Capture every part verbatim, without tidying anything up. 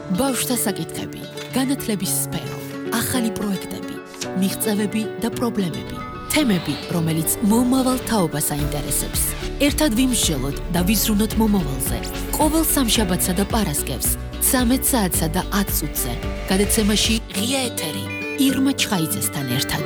ბავშვთა საკითხები, განათლების სფერო, ახალი პროექტები, მიღწევები და პრობლემები, თემები, რომელიც მომავალ თაობას აინტერესებს. ერთად ვიმსჯელოთ და ვიზრუნოთ მომავალზე. ყოველ სამშაბათსა და პარასკევს, ცამეტ საათსა და ათ წუთზე. გადაცემაში ღია ეთერი, ირმა ჩხაიძესთან ერთად.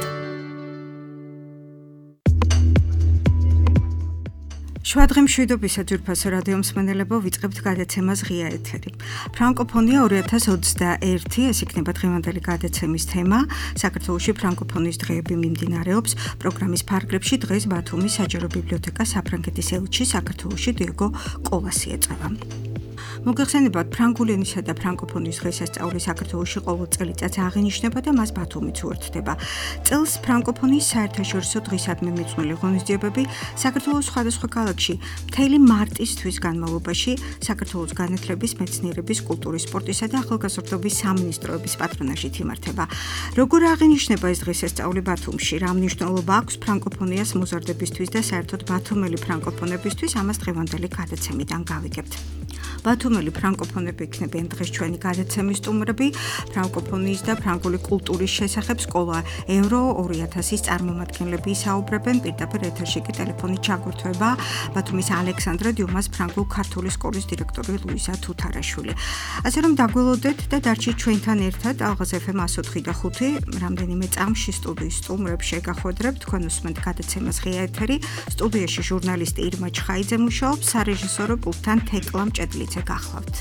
შვადღე მშვიდობისა ძვირფასო რადიო მსმენელებო, ვიწყებთ გადაცემას ღია ეთერი. ფრანკოფონია ორი ათას ოცდაერთი, ეს იქნება დღევანდელი გადაცემის თემა. საქართველოში ფრანკოფონიის დღეები მიმდინარეობს. პროგრამის ფარგლებში დღეს ბათუმის საჯარო ბიბლიოთეკას საფრანგეთის ელჩი საქართველოში დიეგო კოვასი ეწევა. მოგეხსენებათ, ფრანგული ენისა და ფრანკოფონიის დღესასწაული საქართველოში ყოველ წელიწადს აღინიშნება და მას ბათუმიც უერთდება. წელს ფრანკოფონიის საერთაშორისო დღისადმი მიძღვნილი ღონისძიებები საქართველოს სხვადასხვა ქალაქში მთელი მარტის თვის განმავლობაში საქართველოს განათლების, მეცნიერების, კულტურის, სპორტისა და ახალგაზრდობის სამინისტროების პატრონაჟით იმართება. როგორ აღინიშნება ეს დღესასწაული ბათუმში? რა მნიშვნელობა აქვს ფრანკოფონიას მოზარდებისთვის და საერთოდ ბათუმელი ფრანკოფონებისთვის? ამას დღევანდელი გადაცემიდან გავიგებთ. ბათუმელი ფრანკოფონები იქნებიან დღეს ჩვენი გადაცემის სტუმრები. ფრანკოფონიის და ფრანგული კულტურის შესახებ სკოლა ევრო ორი ათასის წარმომადგენლები ისაუბრებენ. პირდაპირ ეთერში კი ტელეფონით ჩაგვირთვება ბათუმის ალექსანდრე დიუმას ფრანგულ-ქართული სკოლის დირექტორი ლუიზა თუთარაშვილი. ასე რომ დაგველოდეთ და დარჩით ჩვენთან ერთად ალღაზ ეფ ემ εκατო ოთხი და ხუთი. რამდენიმე წამში სტუდიის სტუმრებს შეგახვედრებთ. თქვენ უსმენთ გადაცემას ღია ეთერი. სტუდიაში ჟურნალისტი ირმა ჩხაიძე მუშაობს, სარეჟისორო პულტთან თეკლა მჭედლიძე გახლავთ.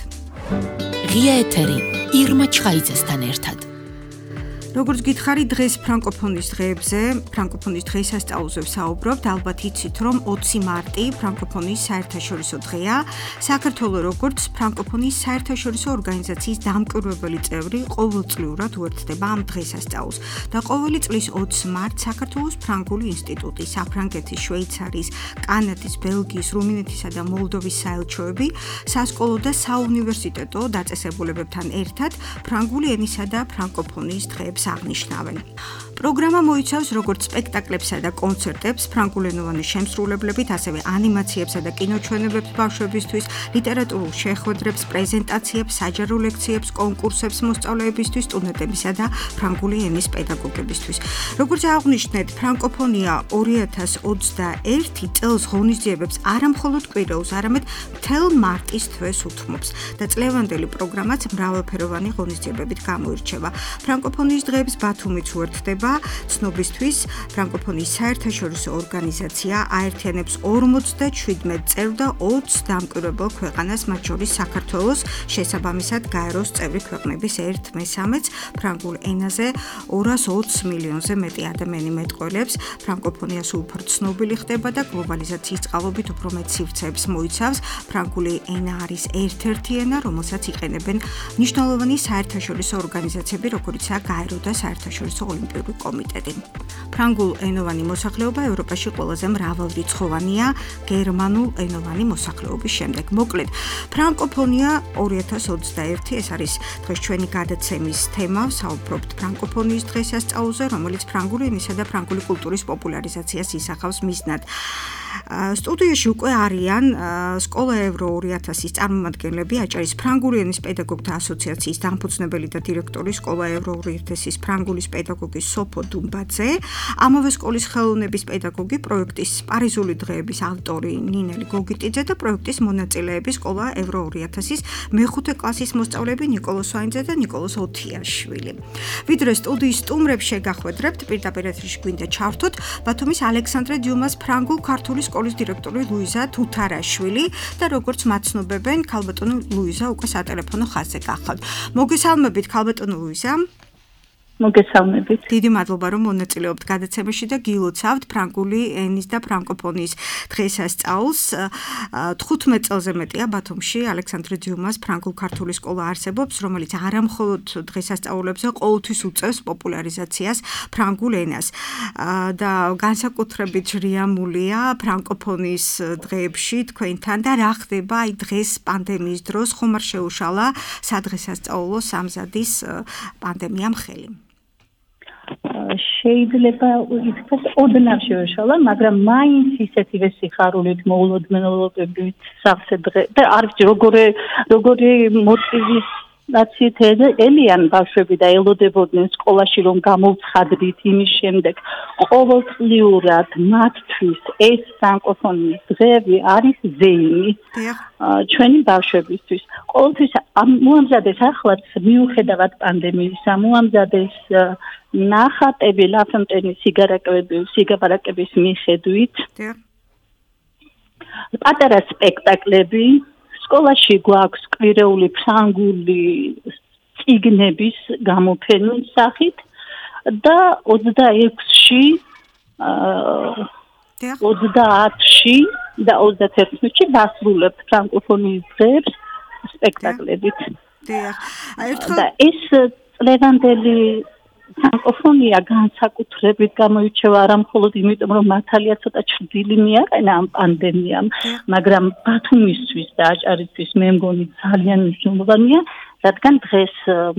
ღია ეთერი, ირმა ჩხაიძესთან ერთად. როგორც გითხარი, დღეს ფრანკოფონიის დღეებზე, ფრანკოფონიის დღესასწაულზე ვსაუბრობთ. ალბათ იცით, რომ ოცი მარტი ფრანკოფონიის საერთაშორისო დღეა. საქართველოს როგორც ფრანკოფონიის საერთაშორისო ორგანიზაციის დამკვირვებელი წევრი ყოველწლიურად უერთდება ამ დღესასწაულს და ყოველი წლის ოცი მარტს საქართველოს ფრანგული ინსტიტუტი, საფრანგეთის, შვეიცარიის, კანადის, ბელგიის, რუმინეთისა და მოლდოვის საელჩოები სასკოლო და საუნივერსიტეტო დაწესებულებებთან ერთად ფრანგული ენისა და ფრანკოფონიის დღეებს აღნიშნავენ. პროგრამა მოიცავს როგორც სპექტაკლებსა და კონცერტებს, ფრანგულენოვანი შემსრულებლებით, ასევე ანიმაციებსა და კინოჩვენებებს ბავშვებისთვის, ლიტერატურულ შეხვედრებს, პრეზენტაციებს, საჯარო ლექციებს, კონკურსებს მოსწავლეებისთვის, სტუდენტებისა და ფრანგული ენის პედაგოგებისთვის. როგორც აღნიშნეთ, ფრანკოფონია ორი ათას ოცდაერთი წელს ღონისძიებებს არა მხოლოდ კვირაულს, არამედ მთელ მარტის თვეს უთმობს და წლევანდელი პროგრამაც მრავალფეროვანი ღონისძიებებით გამოირჩევა. ფრანკოფონიის დღეებს ბათუმიც უერთდება. ცნობისთვის, ფრანკოფონიის საერთაშორისო ორგანიზაცია აერთიანებს ორმოცდაშვიდმეტ წევრ და ოცს დამკვირვებელ ქვეყანას, მათ შორის საქართველოს, შესაბამისად გაეროს წევრი ქვეყნების ერთ მესამედს ფრანგულ ენაზე ორას ოცი მილიონზე მეტი ადამიანი მეტყველებს. ფრანკოფონია სულ უფრო ცნობილი ხდება და გლობალიზაციის წყალობით უფრო მეტ სივრცეებს მოიცავს. ფრანგული ენა არის ერთ-ერთი ენა, რომელსაც იყენებენ მნიშვნელოვანი საერთაშორისო ორგანიზაციები, როგორიცაა გაერო და საერთაშორისო ოლიმპიური კომიტეტი. ფრანგულ ენოვანი მოსახლეობა ევროპაში ყველაზე მრავალრიცხოვანია გერმანულ ენოვანი მოსახლეობის შემდეგ. მოკლედ, ფრანკოფონია ორი ათას ოცდაერთი, ეს არის დღეს ჩვენი გადაცემის თემა. ვსაუბრობთ ფრანკოფონიის დღესასწაულზე, რომელიც ფრანგული ენისა და ფრანგული კულტურის პოპულარიზაციას ისახავს მიზნად. სტუდიაში უკვე არიან სკოლა ევრო ორი ათასის წარმომადგენლები, აჭარის ფრანგული ენის პედაგოგთა ასოციაციის დამფუძნებელი და დირექტორი, სკოლა ევრო ორი ათასის ფრანგულის პედაგოგი სოფო დუმბაძე, ამავე სკოლის ხელოვნების პედაგოგი, პროექტის პარიზული დღეების ავტორი ნინელი გოგიტიძე და პროექტის მონაწილეები სკოლა ევრო ორი ათასის მეხუთე კლასის მოსწავლეები ნიკოლოს ვაინძე და ნიკოლოს ოთიაშვილი. ვიდრე სტუდიის სტუმრებს შეგახვედრებთ, პირდაპირ ეთერში გვინდა ჩავრთოთ ბათუმის ალექსანდრე დიუმას ფრანგულ-ქართული სკოლის დირექტორი ლუიზა თუთარაშვილი და როგორც მაცნობებენ, ქალბატონო ლუიზა უკვე სატელეფონო ხაზზე გახლავთ. მოგესალმებით, ქალბატონო ლუიზა. მოგესალმებით. დიდი მადლობა, რომ მონაწილეობთ გადაცემაში და გილოცავთ ფრანგული ენის და ფრანკოფონიის დღესასწაულს. თხუთმეტ წელზე მეტია ბათუმში ალექსანდრე დიუმას ფრანგულ-ქართული სკოლა არსებობს, რომელიც არა მხოლოდ დღესასწაულებზე ყოველთვის უწევს პოპულარიზაციას ფრანგულ ენას და განსაკუთრებით ჟრიამულია ფრანკოფონიის დღეებში თქვენთან და რა ხდება აი დღეს პანდემიის დროს, ხომ არ შეუშალა სადღესასწაულო სამზადის პანდემიამ ხელი? შეიძლება ითქვას ოდნავ შეუშალა, მაგრამ მაინც ისეთივე სიხარულით მოულოდნელობებით სავსე დღე და არ ვიცი როგორი როგორი მოტივის რაცით ელიან ბავშვები და ელოდებოდნენ სკოლაში რომ გამოვცხადდით იმის შემდეგ ყოველწლიურად მათთვის ეს ფრანკოფონიის დღეები არის ზეიმი ჩვენი ბავშვებისთვის ყოველთვის მოამზადეს ახლაც მიუხედავად პანდემიისა მოამზადეს ნახატები ლაფონტენის სიგარაკების მიხედვით პატარა სპექტაკლები სკოლაში გვაქვს კვირეული ფრანგული წიგნების გამოფენის სახით და ოცდაექვსში ოცდაათში და ოცდაათში დასრულებთ ფრანკოფონიის დღეებს სპექტაკლებით. და ეს წლევანდელი ფრანკოფონია განსაკუთრებით გამოირჩევა არა მხოლოდ იმიტომ რომ მართალია ცოტა ჩრდილი მიაყენა ამ პანდემიამ, მაგრამ ბათუმისთვის და აჭარისთვის მე მგონი ძალიან მნიშვნელოვანია, რადგან დღეს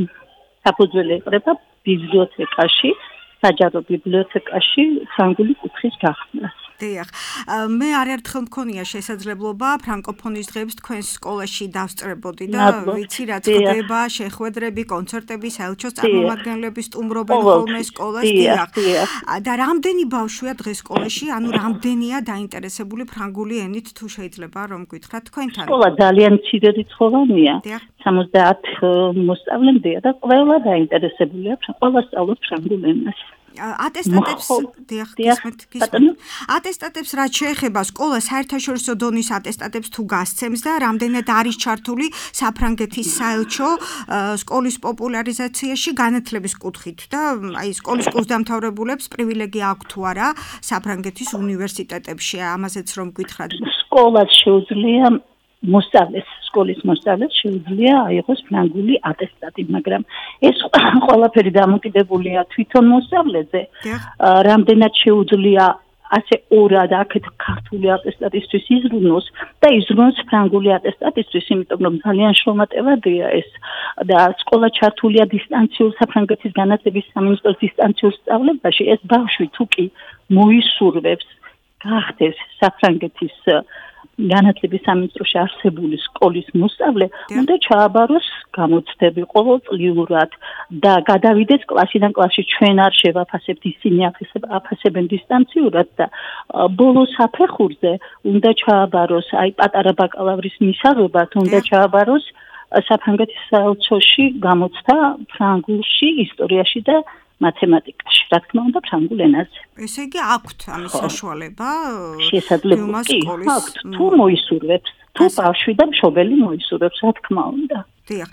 საფუძველი ეყრება ბიბლიოთეკაში, საჯარო ბიბლიოთეკაში ფრანგული კუთხის გახსნას. დიახ. მე არაერთხელ მქონია შესაძლებლობა ფრანკოფონიის დღეებს თქვენს სკოლაში დავსწრებოდი და ვიცი რაც ხდება, შეხვედრები, კონცერტები, საელჩოს წარმომადგენლები სტუმრობენ ხოლმე სკოლას, დიახ. და რამდენი ბავშვია დღეს სკოლაში, ანუ რამდენია დაინტერესებული ფრანგული ენით თუ შეიძლება რომ გითხრათ თქვენთან? სკოლა ძალიან მცირე რიცხოვანია. სამოცდაათ მოსწავლემდეა და ყველა დაინტერესებულია, ყველა სწავლობს ფრანგულ ენას. ატესტატებს დიახ გისმენთ გისმენთ ატესტატებს რაც შეეხება სკოლა საერთაშორისო დონის ატესტატებს თუ გასცემს და რამდენად არის ჩართული საფრანგეთის საელჩო სკოლის პოპულარიზაციაში განათლების კუთხით და აი სკოლის კურსდამთავრებულებს პრივილეგია აქვს თუ არა საფრანგეთის უნივერსიტეტებში ამაზეც რომ გითხრათ სკოლას შეუძლია მოსწავლეს სკოლის მოსწავლეს შეუძლია აიღოს ფრანგული ატესტატი, მაგრამ ეს ყველაფერი დამოკიდებულია თვითონ მოსწავლეზე. რამდენად შეუძლია ასე ორად აქეთ ქართული ატესტატისთვის იზრუნოს და იზრუნოს ფრანგული ატესტატისთვის, იმიტომ რომ ძალიან შრომატევადია ეს და სკოლა ჩართულია დისტანციურ საფრანგეთის განათლების სამინისტროს დისტანციურ სწავლებაში, ეს ბავშვი თუ კი მოისურვებს გახდეს საფრანგეთის განათლების სამინისტროში არსებული სკოლის მოსწავლე უნდა ჩააბაროს გამოცდები ყოველწლიურად და გადავიდეს კლასიდან კლასში ჩვენ არ შევაფასებთ ისინი აფასებენ დისტანციურად და ბოლო საფეხურზე უნდა ჩააბაროს აი პატარა ბაკალავრის მისაღებად უნდა ჩააბაროს საფრანგეთის საელჩოში გამოცდა ფრანგულში, ისტორიაში და მათემატიკაში, რა თქმა უნდა, ფრანგულ ენაზე. ესე იგი, აქვთ ამის საშუალება? შესაძლებლობა აქვთ, თუ მოისურვებს, თუ ბავშვი და მშობელი მოისურვებს, რა თქმა უნდა. დიახ.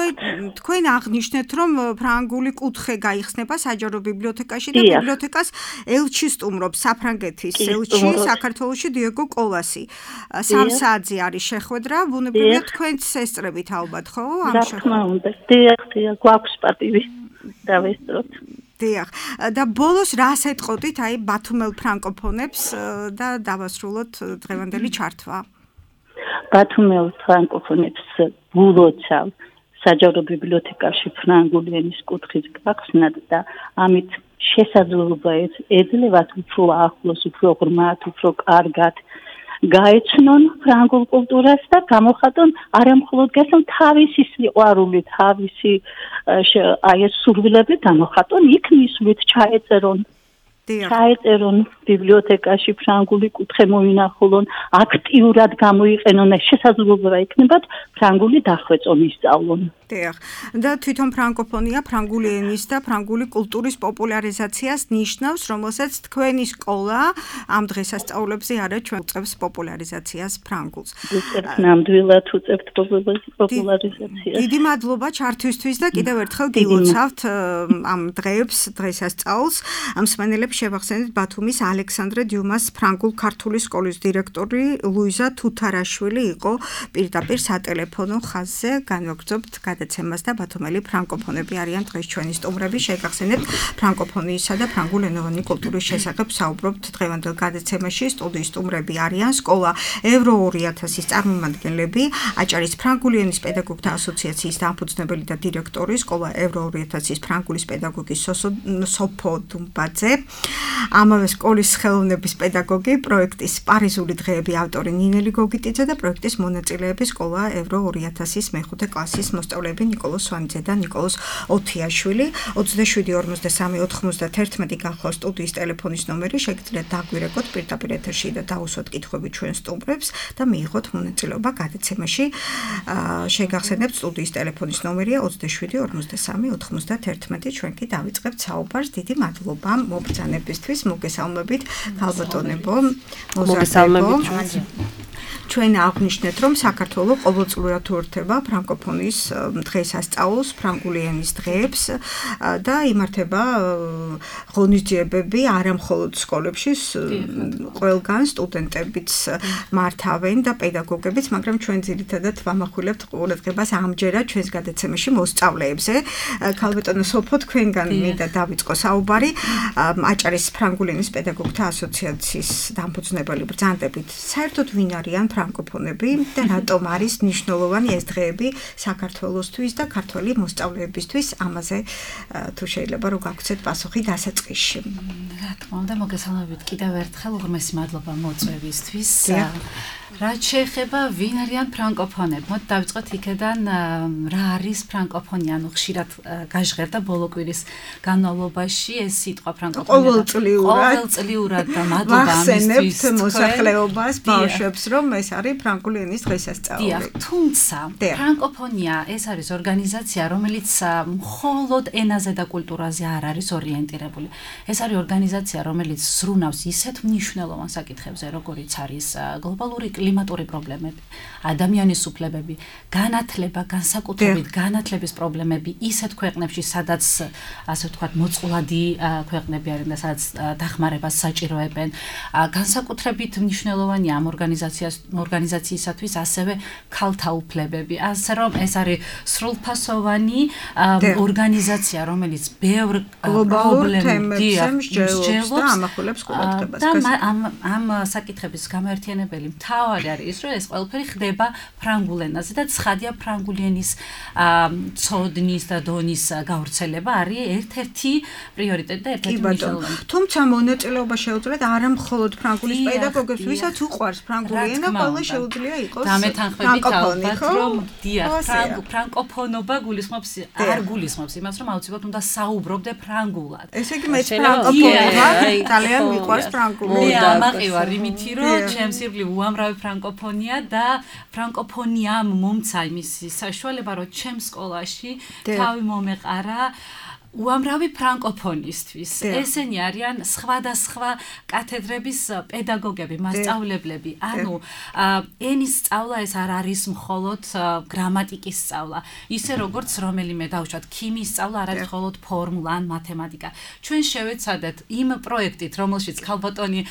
თქვენ აღნიშნეთ, რომ ფრანგული კუთხე გაიხსნება საჯარო ბიბლიოთეკაში და ბიბლიოთეკას ელჩი სტუმრობს საფრანგეთის ელჩი საქართველოში დიეგო კოლასი. სამ საათზე არის შეხვედრა, ბუნებრივია თქვენც ესწრებით ალბათ, ხო? ამ შეხვედრას. რა თქმა უნდა, დიახ, დიახ, გვაქვს პატივი. დავესწროთ. დიახ. და ბოლოს რას ეტყოდით აი ბათუმელ ფრანკოფონებს და დავასრულოთ დღევანდელი ჩართვა? ბათუმელ ფრანკოფონებს გულოცავ საჯარო ბიბლიოთეკაში ფრანგული ენის კუთხის გახსნად და ამით შესაძლებლობა ეძლევათ უფრო ახლოს, უფრო ღრმად, უფრო კარგად გაეცნონ ფრანგულ კულტურას და გამოხატონ არა მხოლოდ გასულ თავისი სიყვარული, თავისი აი ეს სურვილები გამოხატონ, იქ მისვლით ჩაეწერონ ჩაეწერონ ბიბლიოთეკაში ფრანგული კუთხე მოინახულონ, აქტიურად გამოიყენონ, შესაძლებლობა იქნებათ ფრანგული დახვეწონ ისწავლონ. დიახ. და თვითონ ფრანკოფონია ფრანგული ენის და ფრანგული კულტურის პოპულარიზაციას ნიშნავს, რომელსაც თქვენი სკოლა ამ დღესასწაულებზე არა ჩვენ უწევს პოპულარიზაციას ფრანგულს. უწევთ ნამდვილად უწევთ პოპულარიზაციას. დიდი მადლობა ჩართვისთვის და კიდევ ერთხელ გილოცავთ ამ დღეებს, დღესასწაულს. ამ მსმენელებს შევახსენეთ ბათუმის ალექსანდრე დიუმას ფრანგულ-ქართული სკოლის დირექტორი ლუიზა თუთარაშვილი იყო პირდაპირ სატელეფონო ხაზზე განვაგრძობთ გადაცემას და ბათუმელი ფრანკოფონები არიან დღეს ჩვენი სტუმრები. შეგახსენებთ ფრანკოფონიისა და ფრანგულენოვანი კულტურის შესახებ საუბრობთ დღევანდელ გადაცემაში. სტუდიის სტუმრები არიან სკოლა ევრო ორი ათასის წარმომადგენლები, აჭარის ფრანგული ენის პედაგოგთა ასოციაციის დამფუძნებელი და დირექტორი, სკოლა ევრო ორი ათასის ფრანგულის პედაგოგი სოფო დუმბაძე. ამავე სკოლის ხელოვნების პედაგოგი, პროექტის პარიზული დღეები ავტორი ნინელი გოგიტიძე და პროექტის მონაწილეები სკოლა ევრო ორი ათასის მეხუთე კლასის მოსწავლეები ნიკოლოზ სვანიძე და ნიკოლოზ ოთიაშვილი. ოცდაშვიდი ორმოცდასამი ოთხმოცდათერთმეტი გახლავს სტუდიის ტელეფონის ნომერი, შეგიძლიათ დაგვირეკოთ პირდაპირ ეთერში და დაუსვათ კითხვები ჩვენ სტუმრებს და მიიღოთ მონაწილეობა გადაცემაში. შეგახსენებთ სტუდიის ტელეფონის ნომერია ოცდაშვიდი ორმოცდასამი ოთხმოცდათერთმეტი. ჩვენ კი დავიწყებთ საუბარს. დიდი მადლობა მობრძანებისთვის, მოგესალმებით, ქალბატონებო, მოგესალმებით. ჩვენ აღნიშნეთ, რომ საქართველოს ყოველწლიურად უერთდება ფრანკოფონიის დღესასწაულს, ფრანგული ენის დღეებს და იმართება ღონისძიებები არა მხოლოდ სკოლებში, ყველგან სტუდენტებიც მართავენ და პედაგოგებიც, მაგრამ ჩვენ ძირითადად ვამახვილებთ ყურადღებას ამჯერად ჩვენს გადაცემაში მოსწავლეებზე. ქალბატონო სოფო, თქვენგან მინდა დავიწყო საუბარი. აჭარის ფრანგული ენის პედაგოგთა ასოციაციის დამფუძნებელი ბრძანდებით, საერთოდ ვინ არიან ფრანკოფონები და რატომ არის მნიშვნელოვანი ეს დღეები საქართველოსთვის და ქართველი მოსწავლეებისთვის? ამაზე თუ შეიძლება რომ გაგვცეთ პასუხი დასაწყისში. რა თქმა უნდა, მოგესალმებით კიდევ ერთხელ, უღრმესი მადლობა მოწვევისთვის. რაც შეეხება ვინ არიან ფრანკოფონები, მოდი დავიწყოთ იქედან, რა არის ფრანკოფონია, ანუ ხშირად გაჟღერდა ბოლო კვირის განმავლობაში ეს სიტყვა ფრანკოფონია. ყოველწლიურად ყოველწლიურად და მადლობა ამისთვის მოსახლეობას, ბავშვებს, რომ ეს არის ფრანგული ენის დღესასწაული. დიახ, თუმცა ფრანკოფონია ეს არის ორგანიზაცია, რომელიც მხოლოდ ენაზე და კულტურაზე არ არის ორიენტირებული. ეს არის ორგანიზაცია, რომელიც ზრუნავს ისეთ მნიშვნელოვან საკითხებზე, როგორიც არის გლობალური კლიმატური პრობლემები, ადამიანის უფლებები, განათლება, განსაკუთრებით განათლების პრობლემები ისეთ ქვეყნებში, სადაც ასე ვთქვათ, მოწყვლადი ქვეყნები არიან და სადაც დახმარებას საჭიროებენ. განსაკუთრებით მნიშვნელოვანია ამ ორგანიზაციას ორგანიზაციისათვის ასევე ქალთა უფლებები. ასე რომ ეს არის სრულფასოვანი ორგანიზაცია, რომელიც ბევრ პრობლემებზე მსჯელობს და ამახვილებს ყურადღებას. და ამ ამ საკითხების გამაერთიანებელი მთავარი არის ის, რომ ეს ყველაფერი ხდება ფრანგულ ენაზე და ცხადია ფრანგული ენის ცოდნის და დონის გავრცელება არის ერთ-ერთი პრიორიტეტი და ერთ-ერთი მნიშვნელოვანი. თუმცა მონაწილეობა შეუძლიათ არა მხოლოდ ფრანგულის პედაგოგებს, ვისაც უყვარს ფრანგული ენა, ყველა შეუძლია იყოს დამეთანხმებით ალბათ, რომ დიახ, ფრანკოფონობა გულისხმობს, არ გულისხმობს იმას, რომ აუცილებლად უნდა საუბრობდე ფრანგულად. ესე იგი მეც ფრანკოფონობა ძალიან მიყვარს ფრანგული. მე ამაყივარ იმითი, რომ ჩემს ირგვლივ უამრავი ფრანკოფონია და ფრანკოფონიამ მომცა იმისი საშუალება, რომ ჩემს სკოლაში თავი მომეყარა უამრავი ფრანკოფონისთვის. ესენი არიან სხვადასხვა კათედრების პედაგოგები, მასწავლებლები. ანუ ენის სწავლა ეს არ არის მხოლოდ გრამატიკის სწავლა. ისე როგორც რომელიმე დავუშვათ, ქიმიის სწავლა არ არის მხოლოდ ფორმულა ან მათემატიკა. ჩვენ შევეცადეთ იმ პროექტით, რომელშიც ქალბატონი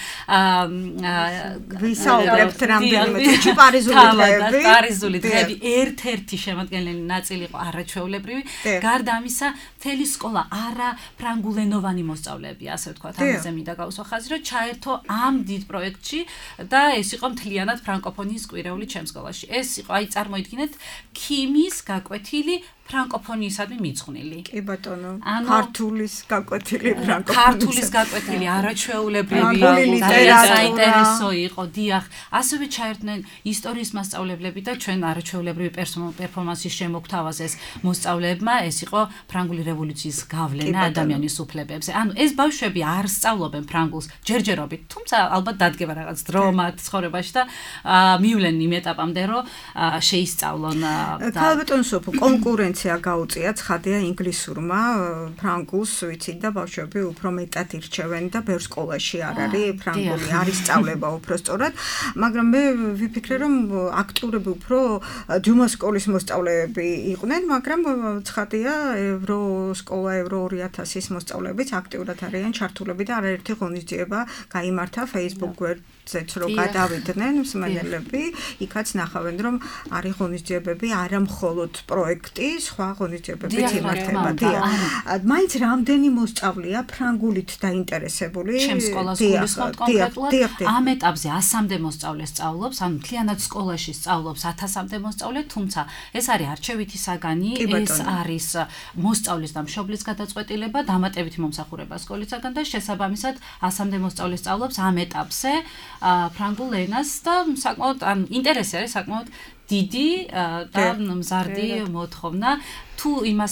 ვისაუბრებთ რამდენიმე წუთში პარიზული დღეები. პარიზული დღეები ერთ-ერთი შემადგენელი ნაწილი იყო არაჩვეულებრივი. გარდა ამისა, მთელი სკოლა არა ფრანგულენოვანი მოსწავლეები, ასე ვთქვათ, ამაზე მინდა გავუსვა ხაზი, რომ ჩაერთო ამ დიდ პროექტში და ეს იყო მთლიანად ფრანკოფონიის კვირეული ჩემს სკოლაში. ეს იყო, აი წარმოიდგინეთ, ქიმიის გაკვეთილი ფრანკოფონიისადმი მიძღვნილი. კი ბატონო, ქართულის გაკვეთილი ფრანკოფონიის. ქართულის გაკვეთილი არაჩვეულებრივი, საინტერესო იყო, დიახ. ასევე ჩაერთნენ ისტორიის მასწავლებლები და ჩვენ არაჩვეულებრივი პერფორმანსის შემოგთავაზეს მოსწავლეებმა, ეს იყო ფრანგული რევოლუციის გავლენა ადამიანის უფლებებზე. ანუ ეს ბავშვები არ სწავლობენ ფრანგულს ჯერჯერობით, თუმცა ალბათ დადგება რაღაც დრო მათ ცხოვრებაში და მივლენ იმ ეტაპამდე, რომ შეისწავლონ და ქალბატონო სოფო, კონკურენცია გაუწია ცხადია ინგლისურმა, ფრანგულს ვიცით და ბავშვები უფრო მეტად ირჩევენ და ბევრ სკოლაში არ არის ფრანგული, არის სწავლება უფრო სწორად, მაგრამ მე ვიფიქრე, რომ აქტიურები უფრო ჯუმას სკოლის მოსწავლეები იყვნენ, მაგრამ ცხადია ევრო სკოლა ევრო ორი ათასის მოსწავლეებიც აქტიურად არიან ჩართულები და არაერთი ღონისძიება გაიმართა Facebook გვერდზეც რო გადავიდნენ მსმენელები, იქაც ნახავენ, რომ არის ღონისძიებები არა მხოლოდ პროექტის, სხვა ღონისძიებებით იმართება. დიახ. მაინც რამდენი მოსწავლეა ფრანგულით დაინტერესებული? ჩემს სკოლას გულისხმობ კონკრეტულად. ამ ეტაპზე ასამდე მოსწავლე სწავლობს, ანუ მთლიანად სკოლაში სწავლობს ათასამდე მოსწავლე, თუმცა ეს არის არჩევითი საგანი, ეს არის მოსწავლის და მშობლის გადაწყვეტილება, დამატებითი მომსახურება სკოლისაგან და შესაბამისად ასამდე მოსწავლე სწავლობს ამ ეტაპზე ფრანგულ ენას და საკმაოდ ან ინტერესი არის საკმაოდ დიდი და მზარდი მოთხოვნა თუ იმას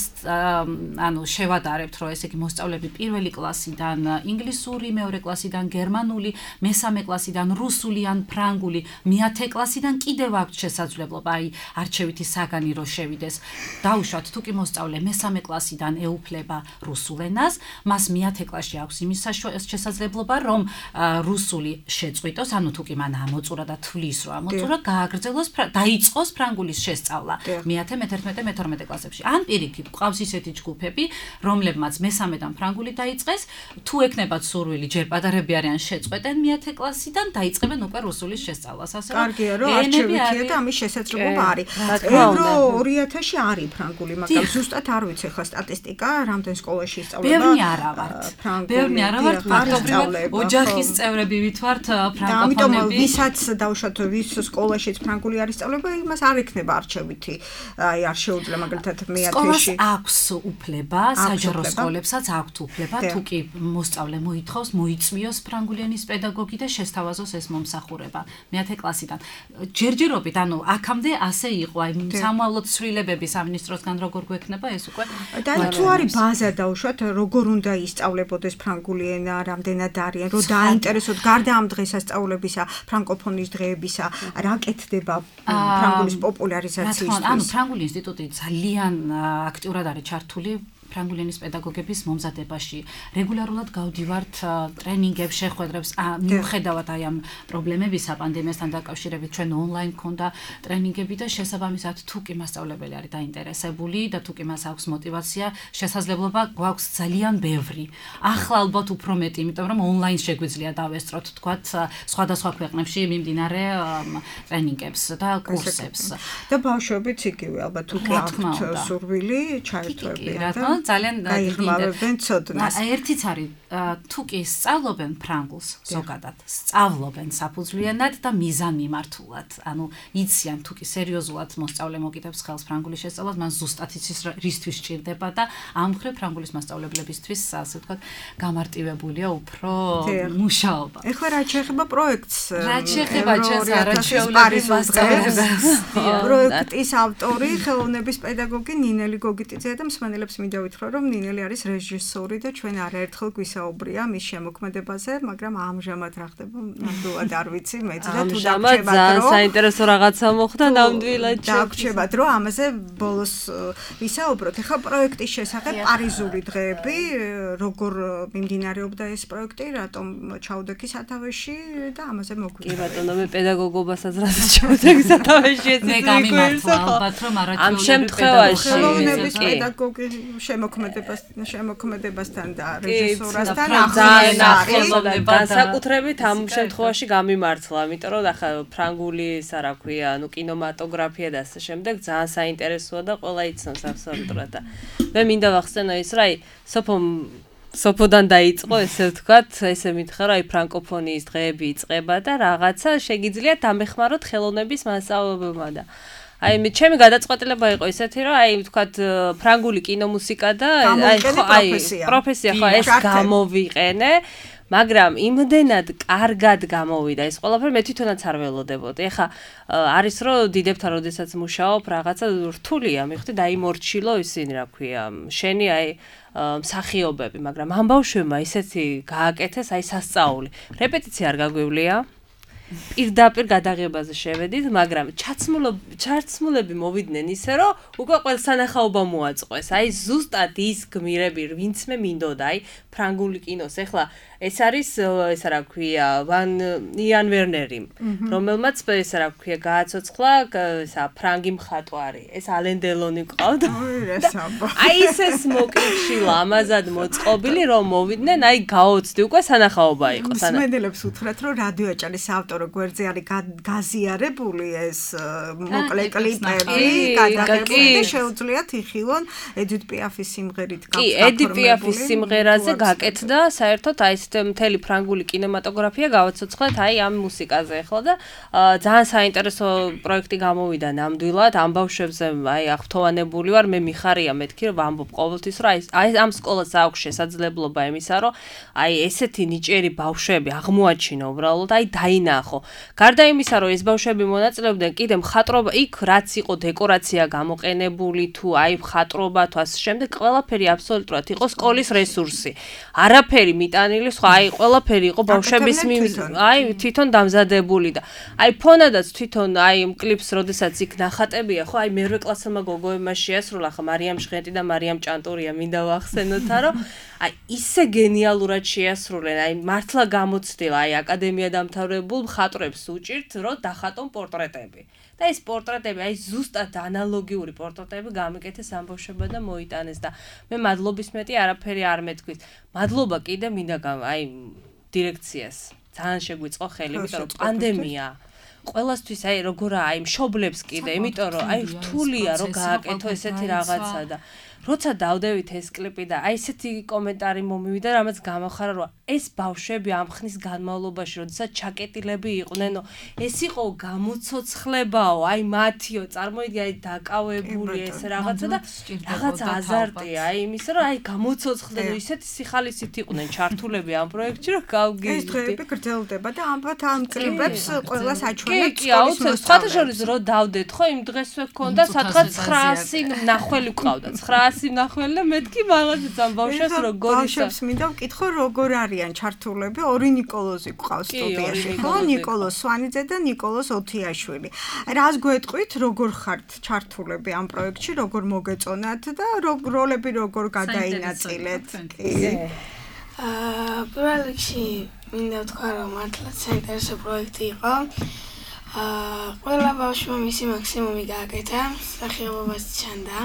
ანუ შევადარებთ რომ ესე იგი მოსწავლეები პირველი კლასიდან ინგლისური, მეორე კლასიდან გერმანული, მესამე კლასიდან რუსული ან ფრანგული, მეათე კლასიდან კიდევ აქვს შესაძლებლობა აი არჩევითი საგანი რო შევიდეს. დაუშვათ თუ კი მოსწავლე მესამე კლასიდან ეუფლება რუსულ ენას, მას მეათე კლასში აქვს იმის შესაძლებლობა რომ რუსული შეწყვიტოს, ანუ თუ კი მან ამოწურა და თვლის რომ ამოწურა, გააგრძელოს დაიწყოს ფრანგულის შესწავლა მეათე, მეთერთმეტე, მეთორმეტე კლასებში. ან პირიქით ყავს ისეთი ჯგუფები, რომლებმაც მესამედან ფრანგული დაიწყეს, თუ ეკნებათ სურვილი, ჯერ პატარები არიან შეწყვეტენ მეათე კლასიდან, დაიწყებენ უკვე რუსულის შესწავლას. ასე რომ კარგია, რომ არჩევითია და ამის შესაძლებლობა არის. ევრო ორი ათასი არის ფრანგული, მაგრამ ზუსტად არ ვიცი ხა სტატისტიკა, რამდენ სკოლაში ისწავლება. ბევრი არა ვართ. ბევრი არა ვართ, ფაქტობრივად ოჯახის წევრები ვითვართ ფრანგოფონები. ამიტომ ვისაც დავუშვათ ვის სკოლაშიც ფრანგული არის სწავლება, იმას არ ექნება არჩევითი. აი არ შეუძლია მაგალითად მე სკოლას აქვს უფლება, საჯარო სკოლებსაც აქვს უფლება, თუ კი მოსწავლე მოითხოვს, მოიწვიოს ფრანგული ენის პედაგოგი და შესთავაზოს ეს მომსახურება მეათე კლასიდან. ჯერჯერობით, ანუ აქამდე ასე იყო, აი სამომავლოდ ცვლილებების სამინისტროსგან როგორ გვექნება ეს უკვე და თუ არის ბაზა დაუშვათ, როგორ უნდა ისწავლებოდეს ფრანგული ენა, რამდენად არიან, რომ დაინტერესოთ გარდა ამ დღესასწაულებისა, ფრანკოფონის დღეებისა, რა კეთდება ფრანგულის პოპულარიზაციისთვის. ანუ ფრანგული ინსტიტუტი ძალიან აქტიურად არის ჩართული ფრანგული ენის პედაგოგების მომზადებაში. რეგულარულად გავდივართ ტრენინგებს, შეხვედრებს, მიუხედავად აი ამ პრობლემებისა პანდემიასთან დაკავშირებით ჩვენ ონლაინ ქონდა ტრენინგები და შესაბამისად თუ კი მასწავლებელი არის დაინტერესებული და თუ კი მას აქვს мотиваცია, შესაძლებლობა გვაქვს ძალიან ბევრი. ახლა ალბათ უფრო მეტი, იმიტომ რომ ონლაინ შეგვიძლია დავესწროთ თქვათ სხვადასხვა ქვეყნებში მიმდინარე ტრენინგებს და კურსებს. და ბავშვებიც იგივე ალბათ თუ კი აქვთ სურვილი, ჩაერთვებიან და ძალიან გაიხმარებენ ცოდნას. ერთიც არის თუ კი სწავლობენ ფრანგულს ზოგადად, სწავლობენ საფუძვლიანად და მიზანმიმართულად. ანუ იციან თუ კი სერიოზულად მოსწავლე მოკიდებს ხელს ფრანგულის შესწავლას, მან ზუსტად იცის რისთვის სჭირდება და ამ მხრივ ფრანგულის მასწავლებლებისთვის, ასე ვთქვათ, გამარტივებულია უფრო მუშაობა. ეხლა რა შეეხება პროექტს? რა შეეხება ჩვენს არაჩვეულებრივ მასწავლებლებს? პროექტის ავტორი, ხელოვნების პედაგოგი ნინელი გოგიტიძე და მსმენელებს მინდა ვითხრა, რომ ნინელი არის რეჟისორი და ჩვენ არაერთხელ გვისაუბრია მის შემოქმედებაზე, მაგრამ ამჟამად რა ხდება, ნამდვილად არ ვიცი, მეც და თუ დაგვრჩება დრო. საინტერესო რაღაცა მოხდა ნამდვილად. დაგვრჩება დრო, ამაზე ბოლოს ვისაუბროთ. ეხლა პროექტის შესახებ პარიზული დღეები, როგორ მიმდინარეობდა ეს პროექტი, რატომ ჩაუდექი სათავეში და ამაზე მოგვიყვება. კი ბატონო, მე პედაგოგობასაც რაც ჩაუდექი სათავეში ეს მე გამიმართლა ალბათ რომ ამ შემთხვევაში ხელოვნების პედაგოგი შემოქმედებას შემოქმედებასთან და რეჟისორასთან ძალიან ახლოს განსაკუთრებით ამ შემთხვევაში გამიმართლა, იმიტომ რომ ახლა ფრანგული ისა რა ქვია, ანუ კინემატოგრაფია და ასე შემდეგ ძალიან საინტერესოა და ყველა იცნობს აბსოლუტურად და მე მინდა ვახსენო ის რა, აი სოფო სოფოდან დაიწყო ესე ვთქვათ, ესე მითხრა რა, აი ფრანკოფონიის დღეები იწყება და რაღაცა შეგიძლიათ ამეხმაროთ ხელოვნების მასწავლებელმა და აი მე ჩემი გადაწყვეტილება იყო ისეთი რომ აი ვთქვათ ფრანგული კინომუსიკა და აი აი პროფესია ხო ეს გამოვიყენე, მაგრამ იმდენად კარგად გამოვიდა ეს ყველაფერი მე თვითონაც არ ველოდებოდი. ეხა არის რომ დიდებთან როდესაც მუშაობ რაღაცა რთულია, მივხვდი დაიმორჩილო ისინი რა ქვია, შენი აი მსახიობები, მაგრამ ამ ბავშვებმა ისეთი გააკეთეს აი სასწაული. რეპეტიცია არ გაგვივლია. პირდაპირ გადაღებაზე შევედით, მაგრამ ჩაცმულები მოვიდნენ ისე, რომ უკვე ყველა სანახაობა მოაწყვეს. აი ზუსტად ის გმირები, ვინც მე მინდოდა, აი ფრანგული კინოს. ეხლა ეს არის ესა რა ქვია, ვან იან ვერნერი, რომელმაც ესა რა ქვია, გააცოცხლა ესა ფრანგი მხატვარი. ეს ალენ დელონი ყავდა. აი ეს ეს მოკითხი ლამაზად მოწყობილი, რომ მოვიდნენ, აი გაოცდი უკვე სანახაობა იყო. მსმენელებს უთხრათ, რომ რადიო აჭარის ავტორი იმიტომ რომ გვერდზე არის გაზიარებული ეს მოკლე კლიპები, გადაღებული და შეუძლიათ იხილონ Edith Piaf-ის სიმღერით კი, Edith Piaf-ის სიმღერაზე გაკეთდა საერთოდ აი ეს მთელი ფრანგული კინემატოგრაფია გავაცოცხლეთ აი ამ მუსიკაზე ახლა და ძალიან საინტერესო პროექტი გამოვიდა ნამდვილად ამ ბავშვებზე აი აღფრთოვანებული ვარ მე მიხარია მეთქი რომ ამბობ ყოველთვის რომ აი ამ სკოლას აქვს შესაძლებლობა იმისა რომ აი ესეთი ნიჭიერი ბავშვები აღმოაჩინა უბრალოდ აი დაინახო გარდა იმისა რომ ეს ბავშვები მონაწილეობდნენ კიდე მხატვრობა იქ რაც იყო დეკორაცია გამოყენებული თუ აი მხატვრობა თუ ასე შემდეგ ყველაფერი აბსოლუტურად იყო სკოლის რესურსი არაფერი მიტანილი სხვა აი ყველაფერი იყო ბავშვების აი თვითონ დამზადებული და აი ფონადაც თვითონ აი იმ კლიპს როდესაც იქ ნახატებია ხო აი მერვე კლასელმა გოგოებმა შეასრულა ხო მარიამ ჟღენტი და მარიამ ჭანტურია მინდა ვახსენოთა რომ აი ისე გენიალურად შეასრულენ აი მართლა გამოცდილა აი აკადემია დამთავრებულ მხატვრებს უჭირთ რომ დახატონ პორტრეტები და ეს პორტრეტები აი ზუსტად ანალოგიური პორტრეტები გამიკეთეს ამ ბავშვებმა და მოიტანეს და მე მადლობის მეტი არაფერი არ მეთქვით მადლობა კიდე მინდა აი დირექციას ძალიან შეგვიწყო ხელი იმიტომ რომ პანდემია ყველასთვის აი როგორა აი მშობლებს კიდე იმიტომ რომ აი რთულია რომ გააკეთო ესეთი რაღაცა და როცა დავდევით ეს კლიპი და აი ესეთი კომენტარი მომივიდა რამაც გამახარა რომ ეს ბავშვები ამ ხნის განმავლობაში როდესაც ჩაკეტილები იყვნენო ეს იყო გამოცოცხლებაო აი მათიო წარმოიდგინე აი დაკავებული ეს რაღაცა და რაღაც აზარტია აი იმისა რომ აი გამოცოცხლდნო ისეთი სიხალისით იყვნენ ჩართულები ამ პროექტში რომ გავგიჟდი ეს დღეები გრძელდება და ამბათ ამ კლიპებს ყველას აჩვენებთ კი აუცილებლად სხვათა შორის რო დავდეთ ხო იმ დღესვე გქონდა სადღაც ცხრაასი ნახველი ყავდა ცხრაასი ნახველი და მეთქი მაღაზია ამ ბავშვებს როგორ ისა ბავშვებს მინდა ვკითხო როგორ არიან ჩართულები ორი ნიკოლოზი გყავს სტუდიაში ხო ნიკოლოზ სვანიძე და ნიკოლოზ ოთიაშვილი რას გვეტყვით როგორ ხართ ჩართულები ამ პროექტში როგორ მოგეწონათ და როლები როგორ გადაინაწილეთ კი აა პირველ რიგში მინდა ვთქვა რომ მართლა საინტერესო პროექტი იყო აა ყველა ბავშვმა მისი მაქსიმუმი გააკეთა სახიობობას ჩანდა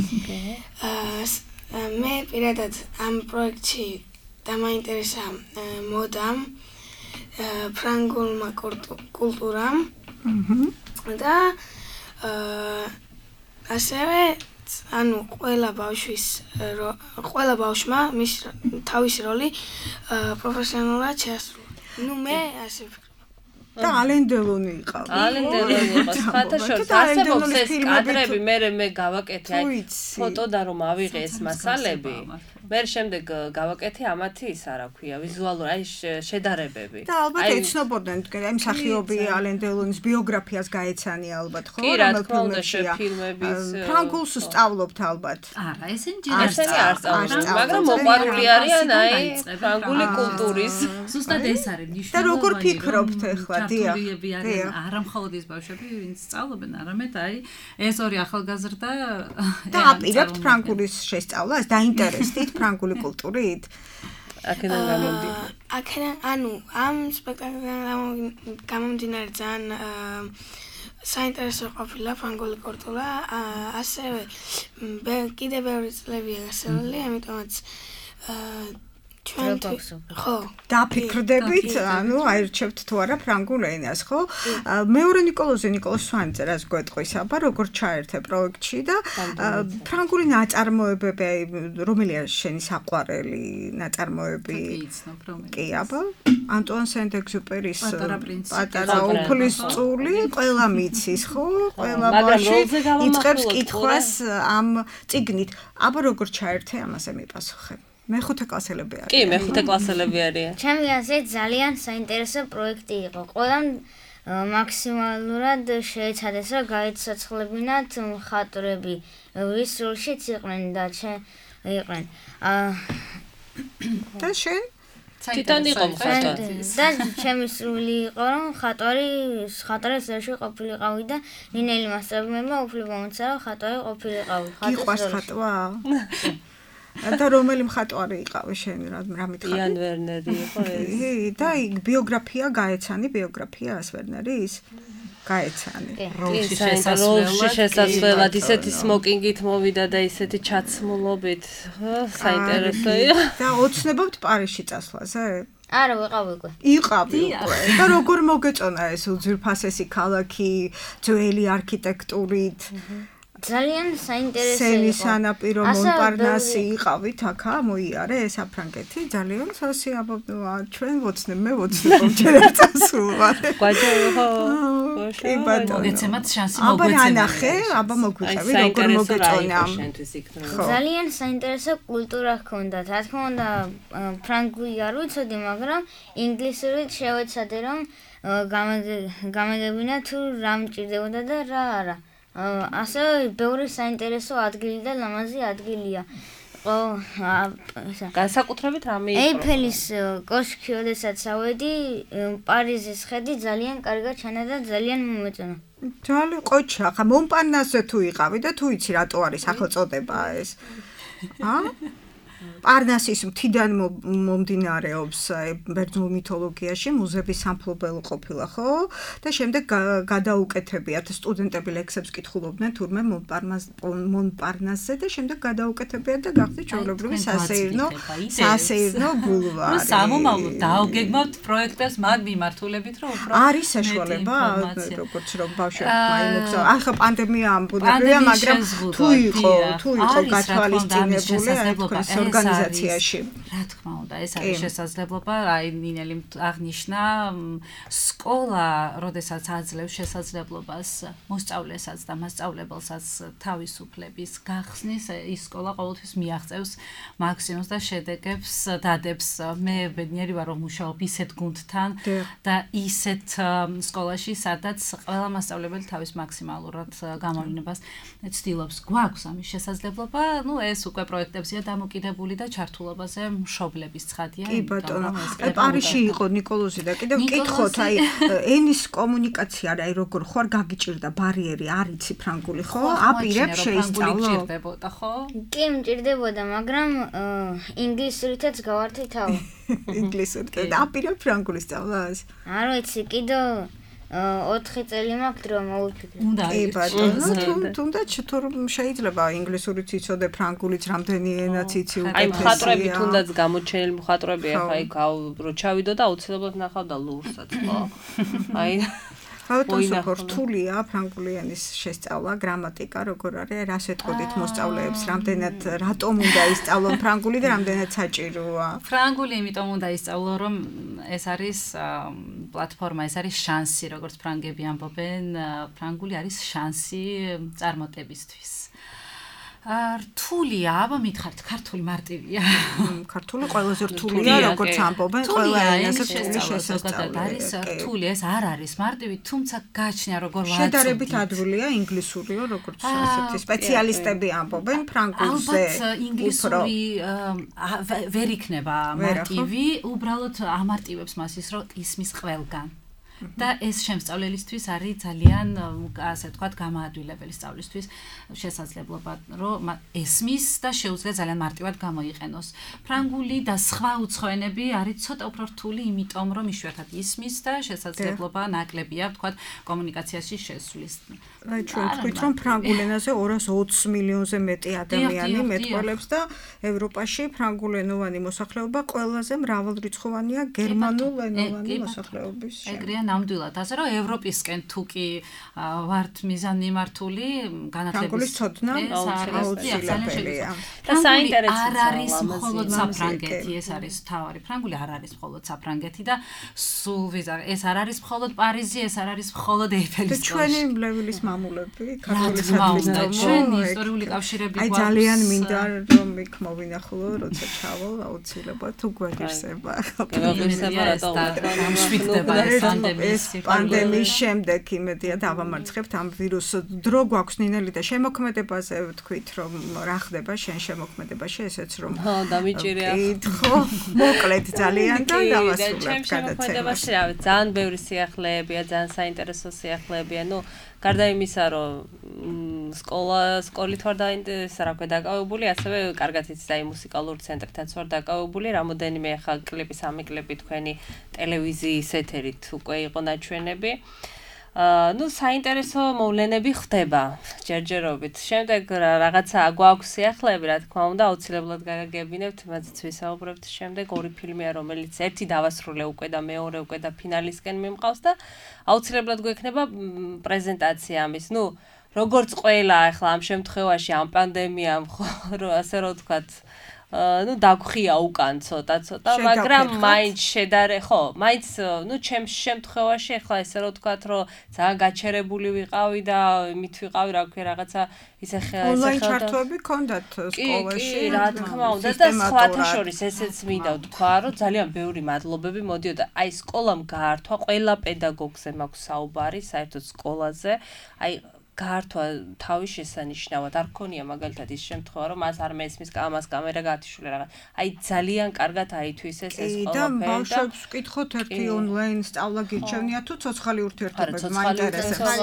აა მე პირადად ამ პროექტში დამაინტერესა მოდამ ფრანგულმა კულტურამ და აა ასევე ანუ ყველა ბავშვის ყველა ბავშვმა მის თავისი როლი პროფესიონალურად შეასრულა. ნუ მე ასე და ალენდელონი იყო. ალენდელონი იყო. სხვათა შორის არსებობს ეს კადრები, მე მე გავაკეთე აი ფოტო და რომ ავიღე ეს მასალები. მე შემდეგ გავაკეთე ამათი ის არა ქვია ვიზუალური აი შედარებები. და ალბათ ეცნობოდნენ აი მსახიობი ალენდელონის ბიოგრაფიას გაეცანი ალბათ ხო? კი რა თქმა უნდა ფილმების ფრანგულს სწავლობთ ალბათ. არა ესენი ჯერ არ სწავლობენ მაგრამ მოყვარული არიან აი ფრანგული კულტურის. ზუსტად ეს არის ნიშნულოვანი. და როგორ ფიქრობთ ახლა დიახ? არა მხოლოდ ის ბავშვები ვინც სწავლობენ არამედ აი ეს ორი ახალგაზრდა და აპირებთ ფრანგულის შესწავლას დაინტერესდით ფრანგული კულტურით? აქედან გამომდი. აქედან ანუ ამ სპექტაკლიდან გამომდინარე ძალიან საინტერესო ყოფილა ფრანგული კულტურა, ასევე კიდე ბევრი წლებია გასული, ამიტომაც ჩვენ ხო დაფიქრდებით, ანუ აირჩევთ თუ არა ფრანგულ ენას, ხო? მეორე ნიკოლოზი ნიკოლოზ სვანიძე რას გვეტყვის აბა როგორ ჩაერთე პროექტში და ფრანგული ნაწარმოებები რომელია შენი საყვარელი ნაწარმოები? კი აბა ანტუან სენტ-ეგზუპერის პატარა უფლის წული ყველა მიცის, ხო? ყველა ბავშვი იწყებს კითხვას ამ წიგნით. აბა როგორ ჩაერთე ამაზე მიპასუხე. მეხუთე კლასელები არიან. კი, მეხუთე კლასელები არიან. ჩემი აზრით ძალიან საინტერესო პროექტი იყო. ყველამ მაქსიმალურად შეეცადეს რომ გაიცოცხლებინათ მხატვრები, ვის როლშიც იყვნენ და იყვნენ. და შენ? თვითონ იყო მხატვარი. და ჩემი სრული იყო რომ მხატვარი მხატვარის როლში ყოფილიყავი და ნინელი მასწავლებელმა უფლება მომცა რომ მხატვარი ყოფილიყავი. გიყვარს ხატვა? და რომელი მხატვარი იყავი შენ რა მითხარი? იან ვერნერი იყო ეს. და ბიოგრაფია გაეცანი ბიოგრაფიას ვერნერის? გაეცანი. როლში შესაძლებლად ისეთი სმოკინგით მოვიდა და ისეთი ჩაცმულობით. საინტერესო იყო. და ოცნებობთ პარიზში წასვლაზე? არა, ვიყავი უკვე. იყავი უკვე. და როგორ მოგეწონა ეს უძვირფასესი ქალაქი, ძველი არქიტექტურით? ძალიან საინტერესო იყო. სენის სანაპირო მონპარნასი იყავით აქა, მოიარე საფრანგეთი, ძალიან სასიამოვნო. ჩვენ ვოცნებ, მე ვოცნებ ჯერაც ასულვარ. გვაჯეროო. კი ბატონო. მოგეცემათ შანსი აბა მოგვეცემა. ანახე, აბა მოგვიწევი, როგორ მოგეწონა. ძალიან საინტერესო კულტურა ჰქონდა. რა თქმა უნდა, ფრანგული არ ვიცოდი, მაგრამ ინგლისურით შევეცადე, რომ გამეგებინა თუ რა მჭირდებოდა და რა არა. ასე ბევრი საინტერესო ადგილი და ლამაზი ადგილია. ო განსაკუთრებით რამე იყო? ეიფელის კოშკი, ოდესაც ავედი, პარიზის ხედი ძალიან კარგად ჩანა და ძალიან მომეწონა. ძალიან ყოჩა, ხა მონპარნასზე თუ იყავი და თუ იცი რატო არის სახელწოდება ეს? ა? პარნასის მთიდან მომდინარეობს ბერძნულ მითოლოგიაში მუზების სამფლობელო ყოფილა, ხო? და შემდეგ გადაუკეთებიათ სტუდენტები ლექსებს კითხულობდნენ თურმე მონპარნასზე და შემდეგ გადაუკეთებიათ და გახდით ჩვეულებრივი სასეირნო სასეირნო ბულვარი. ნუ სამომავლო დაუგეგმავთ პროექტებს მაგ მიმართულებით, რომ უფრო არის საშუალება, როგორც რომ ბავშვებმა იმოგზაურონ. ახლა პანდემია ამბუნებია, მაგრამ თუ იყო, თუ იყო გათვალისწინებული აი თქვენს ორგანიზაციაში. რა თქმა უნდა, ეს არის შესაძლებლობა, აი ნინელი აღნიშნა, სკოლა, როდესაც აძლევს შესაძლებლობას მოსწავლესაც და მასწავლებელსაც თავისუფლების გახსნის, ის სკოლა ყოველთვის მიაღწევს მაქსიმუმს და შედეგებს დადებს. მე ბედნიერი ვარ, რომ მუშაობ ისეთ გუნდთან და ისეთ სკოლაში, სადაც ყველა მასწავლებელი თავის მაქსიმალურად გამოვლინებას ცდილობს. გვაქვს ამის შესაძლებლობა, ნუ ეს უკვე პროექტებზეა დამოკიდებული და ჩართულობაზე მშობლების ცხადია. კი ბატონო, პარიზში იყო ნიკოლოზი და კიდევ ვკითხოთ, აი ენის კომუნიკაცია, აი როგორ ხო არ გაგიჭირდა ბარიერი, არ იცი ფრანგული, ხო? აპირებ შეისწავლო. მჭირდებოდა, ხო? კი, მჭირდებოდა, მაგრამ ინგლისურითაც გავართი თავი. ინგლისურით და აპირებ ფრანგული სწავლას? არ ვიცი, კიდევ ოთხი წელი მაქვს რომ მოვიფიქრე. უნდა იყოს. თუნდაც თუ შეიძლება ინგლისურით იცოდე, ფრანგულით რამდენი ენაც იცი უკეთესია. აი მხატვრები თუნდაც გამოჩენილი მხატვრები ახლა იქ რო ჩავიდო და აუცილებლად ნახავდა ლურსაც, ხო? აი ავტოსოფორ რთულია ფრანგული ენის შესწავლა, გრამატიკა, როგორ არის, რას ეტყოდით მოსწავლეებს, რამდენად რატომ უნდა ისწავლონ ფრანგული და რამდენად საჭიროა? ფრანგული იმიტომ უნდა ისწავლო, რომ ეს არის პლატფორმა, ეს არის შანსი, როგორც ფრანგები ამბობენ, ფრანგული არის შანსი წარმატებისთვის. რთულია, აბა მითხართ, ქართული მარტივია. ქართული ყველაზე რთულია, როგორც ამბობენ, ყველა ენაზე რთული შესაძლებელი. არის რთული, ეს არ არის მარტივი, თუმცა გაჩნია როგორ ვაწვდით. შედარებით ადვილია ინგლისურიო, როგორც ასეთი სპეციალისტები ამბობენ ფრანგულზე. ალბათ ინგლისური ვერ იქნება მარტივი, უბრალოდ ამარტივებს მას ის, რომ ისმის ყველგან. და ეს შემსწავლელისთვის არის ძალიან, ასე ვთქვათ, გამაადვილებელი სწავლისთვის შესაძლებლობა, რომ ესმის და შეუძლია ძალიან მარტივად გამოიყენოს. ფრანგული და სხვა უცხო ენები არის ცოტა უფრო რთული, იმიტომ რომ იშვიათად ისმის და შესაძლებლობა ნაკლებია, ვთქვათ, კომუნიკაციაში შესვლის. აი ჩვენ ვთქვით, რომ ფრანგულ ენაზე ორას ოცი მილიონზე მეტი ადამიანი მეტყველებს და ევროპაში ფრანგულენოვანი მოსახლეობა ყველაზე მრავალრიცხოვანია გერმანულენოვანი მოსახლეობის. ეგრეა ნამდვილად, ასე რომ ევროპისკენ თუ კი ვართ მიზანმიმართული, განათლების ცოდნა აუცილებელია. და საინტერესოა. არ არის მხოლოდ საფრანგეთი, ეს არის თავარი. ფრანგული არ არის მხოლოდ საფრანგეთი და სულ ვიზა, ეს არ არის მხოლოდ პარიზი, ეს არ არის მხოლოდ ეიფელის კოშკი. ჩვენი მლევილის მამულები, ქართული საქმიანობა, ჩვენი ისტორიული კავშირები გვაქვს. აი ძალიან მინდა რომ იქ მოვინახულო, როცა ჩავალ, აუცილებლად თუ გვერდება. გვერდება რატო? ამშვიდდება ეს ეს პანდემიის შემდეგ იმედია დავამარცხებთ ამ ვირუსს. დრო გვაქვს ნინელი და შემოქმედებაზე ვთქვით, რომ რა ხდება შენ შემოქმედებაში, ესეც რომ ხო, დამიჭირია. ხო, მოკლედ ძალიან და დავასრულებ გადაცემას. შემოქმედებაში რა ვიცი, ძალიან ბევრი სიახლეებია, ძალიან საინტერესო სიახლეებია. ნუ გარდა იმისა, რომ სკოლა, სკოლით ვარ დაინტერესა, რა ქვია, დაკავებული, ასევე კარგად იცით, აი მუსიკალურ ცენტრთაც ვარ დაკავებული, რამოდენიმე ახლა კლიპი, სამი კლიპი თქვენი ტელევიზიის ეთერით უკვე იყო ნაჩვენები. აა ნუ საინტერესო მოვლენები ხდება ჯერჯერობით. შემდეგ რაღაცა გვაქვს სიახლეები, რა თქმა უნდა, აუცილებლად გაგაგებინებთ, მათაც ვისაუბრებთ შემდეგ. ორი ფილმია, რომელიც ერთი დავასრულე უკვე და მეორე უკვე და ფინალისკენ მიმყავს და აუცილებლად გვექნება პრეზენტაცია ამის. ნუ როგორც ყველა ახლა ამ შემთხვევაში ამ პანდემიამ ხო ასე რომ ვთქვათ ну დაგხვია უკან ცოტა ცოტა მაგრამ მაინც შედარე ხო მაინც ну ჩემს შემთხვევაში ახლა ესე რომ ვთქვათ რომ ძალიან გაჩერებული ვიყავი და იმით ვიყავი რა ქვია რაღაცა ისე ხელ ესე ონლაინ ჩართვები ქონდათ სკოლაში კი რა თქმა უნდა და სხვათა შორის ესეც მინდა ვთქვა რომ ძალიან ბევრი მადლობები მოდიოდა აი სკოლამ გაართვა ყველა პედაგოგზე მაქვს საუბარი საერთოდ სკოლაზე აი გაართვა თავის შესანიშნავად არ ქონია მაგალითად ის შემთხვევა რომ მას არ მესმის კამას კამერა გათიშული რაღაც აი ძალიან კარგად აითვისეს ეს ყველაფერი და ბავშვებს ვკითხოთ ერთი ონლაინ სწავლა გირჩევნია თუ ცოცხალი ურთიერთობები მაინტერესებს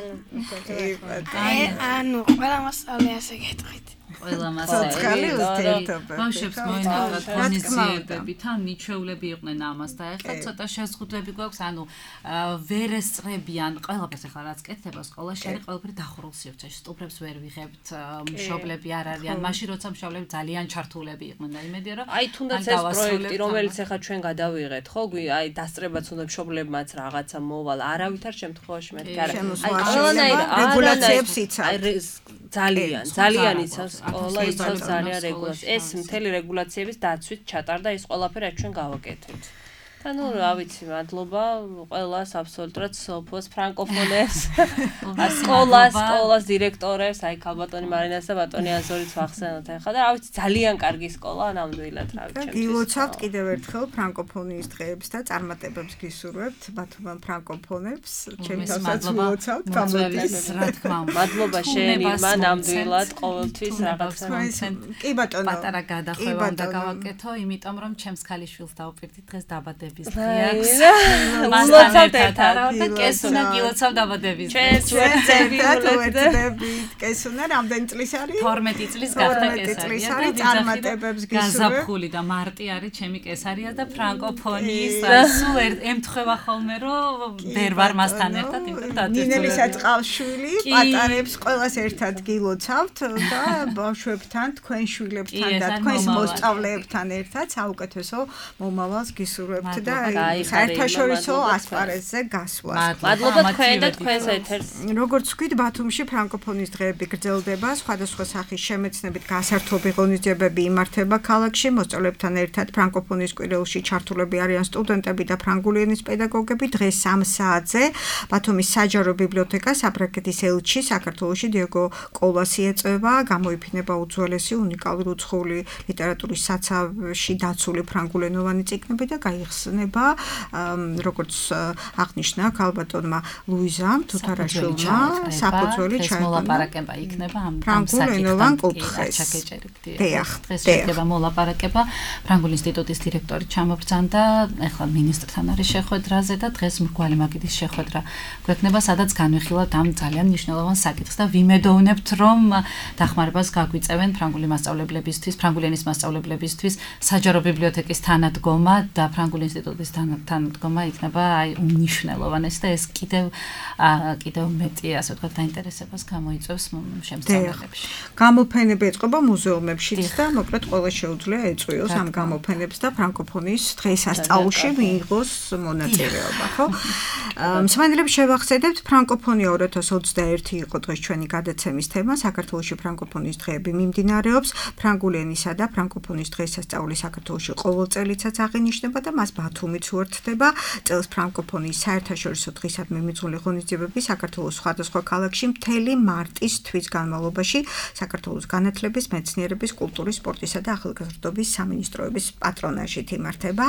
ანუ ყველა მასწავლე ასე გეტყვით ყველა მასწავლე ბავშვებს მოინახავთ ღონისძიებები თან მიჩვეულები იყვნენ ამას და ეხლა ცოტა შეზღუდვები გვაქვს ანუ ვერ ესწრებიან ყველაფერს ეხლა რაც კეთდება სკოლაში არის ყველაფერი დახურულს სივრცეში სტუმრებს ვერ ვიღებთ მშობლები არ არიან მაშინ როცა მშობლები ძალიან ჩართულები იყვნენ და იმედია რომ აი თუნდაც ეს პროექტი რომელიც ეხლა ჩვენ გადავიღეთ ხო აი დასწრებაც უნდა მშობლებმაც რაღაცა მოვალ არავითარ შემთხვევაში მეთქი არა აი ყველანაირ რეგულაციებს იცავ აი ძალიან ძალიან იცავს სკოლა იცავს ძალიან რეგულაციებს ეს მთელი რეგულაციების დაცვით ჩატარდა ეს ყველაფერი ჩვენ გავაკეთეთ და ნუ რა ვიცი მადლობა ყველას აბსოლუტურად სოფოს ფრანკოფონებს სკოლას სკოლას დირექტორებს აი ქალბატონი მარინას და ბატონი აზორიც ვახსენოთ ახლა და რა ვიცი ძალიან კარგი სკოლა ნამდვილად რა ვიცი გილოცავთ კიდევ ერთხელ ფრანკოფონიის დღეებს და წარმატებებს გისურვებთ ბათუმან ფრანკოფონებს ჩემთანაც გილოცავთ გამოდის რა თქმა უნდა მადლობა შენირმა ნამდვილად ყოველთვის რაღაცა კი ბატონო პატარა გადახვევა უნდა გავაკეთო იმიტომ რომ ჩემს ქალიშვილს დავუპირდით დღეს დაბადების მასთან ერთად და კესუნა გილოცავ დაბადების დღეს ვეცდებით კესუნა რამდენი წლის არის თორმეტი წლის გახდა კესარია და წარმატებებს გისურვებ გაზაფხული და მარტი არის ჩემი კესარია და ფრანკოფონიის სულ ემთხვევა ხოლმე რომ ვერ ვარ მასთან ერთად იმიტომ და ნინელისა წყალშვილი პატარებს ყველას ერთად გილოცავთ და ბავშვებთან თქვენ შვილებთან და თქვენს მოსწავლეებთან ერთად საუკეთესო მომავალს გისურვებთ და საერთაშორისო ასპარეზზე გასვლას. მადლობა თქვენ და თქვენს ეთერს. როგორც ვქვით, ბათუმში ფრანკოფონიის დღეები გრძელდება, სხვადასხვა სახის შემეცნებით გასართობი ღონისძიებები იმართება ქალაქში, მოსწავლეებთან ერთად ფრანკოფონიის კვირეულში ჩართულები არიან სტუდენტები და ფრანგული ენის პედაგოგები. დღეს სამ საათზე ბათუმის საჯარო ბიბლიოთეკა საფრანგეთის ელჩი საქართველოში დიეგო კოლასი ეწევა, გამოიფინება უძველესი უნიკალური უცხოური ლიტერატურის საცავში დაცული ფრანგულენოვანი წიგნები და გაიხსნება როგორც აღნიშნა ქალბატონმა ლუიზამ თუთარაშვილმა საფუძველი ჩაეყო მოლაპარაკება იქნება ამ ფრანგულენოვან კუთხეს დღეს შედება მოლაპარაკება ფრანგულ ინსტიტუტის დირექტორი ჩამობრძანდა ეხლა მინისტრთან არის შეხვედრაზე და დღეს მრგვალი მაგიდის შეხვედრა გვექნება სადაც განვიხილავთ ამ ძალიან მნიშვნელოვან საკითხს და ვიმედოვნებთ რომ დახმარებას გაგვიწევენ ფრანგული მასწავლებლებისთვის ფრანგული ენის მასწავლებლებისთვის საჯარო ბიბლიოთეკის თანადგომა და ფრანგული ინსტიტუტის თანადგომა იქნება აი უნიშნელოვანეს და ეს კიდევ კიდევ მეტი ასე ვთქვათ დაინტერესებას გამოიწვევს შემსწავლებლებში. გამოფენები ეწყობა მუზეუმებშიც და მოკლედ ყველა შეუძლია ეწვიოს ამ გამოფენებს და ფრანკოფონიის დღესასწაულში მიიღოს მონაწილეობა, ხო? მსმენელებს შევახსენებთ ფრანკოფონია ორი ათას ოცდაერთი იყო დღეს ჩვენი გადაცემის თემა საქართველოში ფრანკოფონიის დღეები მიმდინარეობს ფრანგული ენისა და ფრანკოფონიის დღესასწაული საქართველოში ყოველ წელიწადს აღინიშნება და მას ბათუმიც უერთდება წელს ფრანკოფონიის საერთაშორისო დღისადმი მიძღვნილი ღონისძიებები საქართველოს სხვადასხვა ქალაქში მთელი მარტის თვის განმავლობაში საქართველოს განათლების, მეცნიერების, კულტურის, სპორტისა და ახალგაზრდობის სამინისტროების პატრონაჟით იმართება.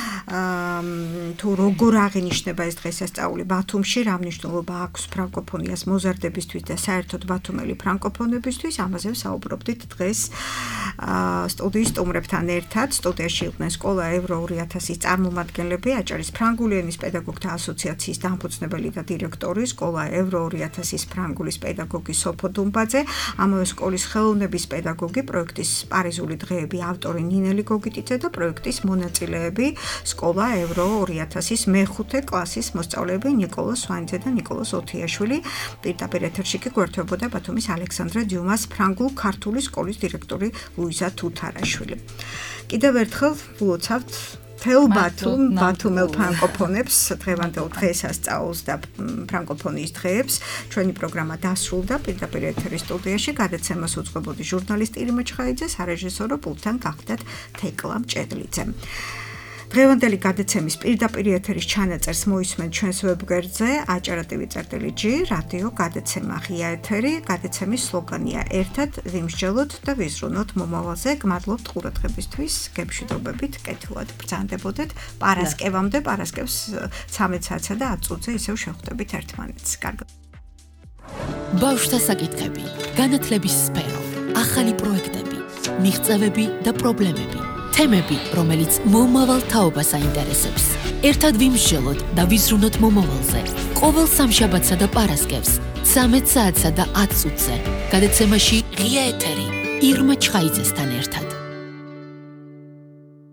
თუ როგორ აღინიშნება ეს დღესასწაული ბათუმში, რა მნიშვნელობა აქვს ფრანკოფონიას მოზარდებისთვის და საერთოდ ბათუმელი ფრანკოფონებისთვის, ამაზე ვსაუბრობდით დღეს სტუდიის სტუმრებთან ერთად. სტუდიაში იყვნენ სკოლა ევრო ორი ათასის წარმომადგენლები, აჭარის ფრანგული ენის პედაგოგთა ასოციაციის დამფუძნებელი და დირექტორი, სკოლა ევრო ორი ათასის ფრანგულის პედაგოგი სოფო დუმბაძე, ამავე სკოლის ხელოვნების პედაგოგი, პროექტის პარიზული დღეები ავტორი ნინელი გოგიტიძე და პროექტის მონაწილეები, სკოლა ევრო ორი ათასის მეხუთე კლასის მოსწავლეები ნიკოლოზ სვანიძე და ნიკოლოზ ოთიაშვილი. პირდაპირ ეთერში კი გვერდებოდა ბათუმის ალექსანდრე დიუმას ფრანგულ-ქართული სკოლის დირექტორი ლუიზა თუთარაშვილი. კიდევ ერთხელ ვლოცავთ თელ ბათუმ ბათუმელ ფრანკოფონებს დღევანდელ დღესასწაულს და ფრანკოფონიის დღეებს. ჩვენი პროგრამა დასრულდა. პირდაპირ ეთერის სტუდიაში გადაცემას უძღვებოდი ჟურნალისტი ირმა ჩხაიძე, სარეჟისორო პულტთან გახდათ თეკლა მჭედლიძე. დღევანდელი გადაცემის პირდაპირ ეთერის ჩანაწერს მოისმენთ ჩვენს ვებგვერდზე aჭარა.tv.gr რადიო გადაცემა ღია ეთერი. გადაცემის სლოგანია ერთად ვიმსჯელოთ და ვიზრუნოთ მომავალზე. გმადლობთ ყურადღებისთვის. გემშვიდობებით, კეთილად ბრძანდებოდეთ. პარასკევამდე, პარასკევს ცამეტ საათსა და ათ წუთზე ისევ შევხვდებით ერთმანეთს. კარგად. ბავშვთა საკითხები, განათლების სფერო, ახალი პროექტები, მიღწევები და პრობლემები. თემები, რომელიც მომავალ თაობას აინტერესებს. ერთად ვიმსჯელოთ და ვიზრუნოთ მომავალზე. ყოველ სამშაბათსა და პარასკევს, ცამეტ საათსა და ათ წუთზე. გადაცემაში ღია ეთერი ირმა ჩხაიძესთან ერთად.